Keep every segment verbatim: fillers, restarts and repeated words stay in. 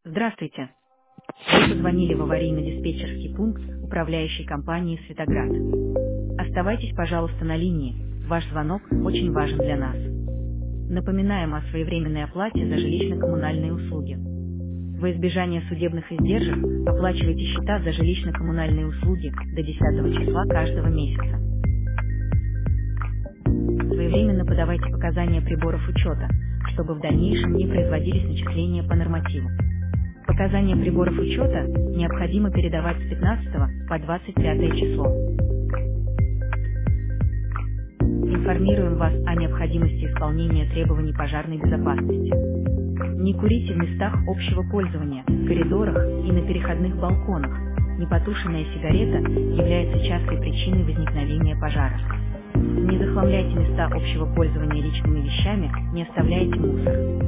Здравствуйте. Вы позвонили в аварийно-диспетчерский пункт управляющей компании «Светоград». Оставайтесь, пожалуйста, на линии. Ваш звонок очень важен для нас. Напоминаем о своевременной оплате за жилищно-коммунальные услуги. Во избежание судебных издержек оплачивайте счета за жилищно-коммунальные услуги до десятого числа каждого месяца. Своевременно подавайте показания приборов учета, чтобы в дальнейшем не производились начисления по нормативу. Показания приборов учета необходимо передавать с пятнадцатого по двадцать пятое число. Информируем вас о необходимости исполнения требований пожарной безопасности. Не курите в местах общего пользования, в коридорах и на переходных балконах. Непотушенная сигарета является частой причиной возникновения пожара. Не захламляйте места общего пользования личными вещами, не оставляйте мусор.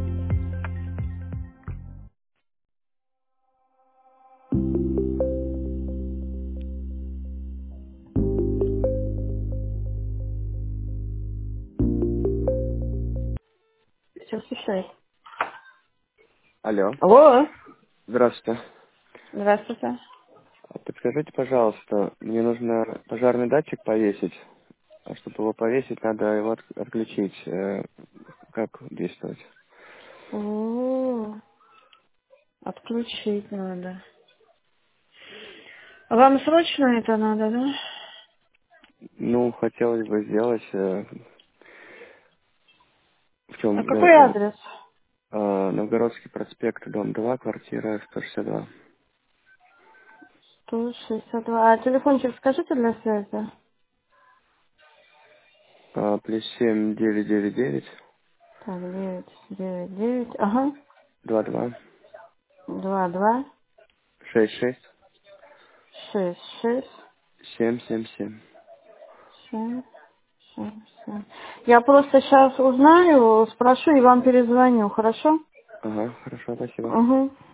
Все слушает. Алло, Алло. здравствуйте. Здравствуйте. А Подскажите, пожалуйста, мне нужно пожарный датчик повесить. А чтобы его повесить, надо его от- отключить. Э, Как действовать? О, отключить надо. Вам срочно это надо, да? Ну, хотелось бы сделать э, в А чем какой адрес? Новгородский проспект, дом два, квартира сто шестьдесят два. сто шестьдесят два. А телефончик скажите для связи? А, плюс семь девять девять девять Так, девять девять девять. Ага. два два Два два шесть шесть шесть шесть семь семь семь. семь семь семь. Я просто сейчас узнаю, спрошу и вам перезвоню, хорошо? Ага, хорошо, спасибо. Угу.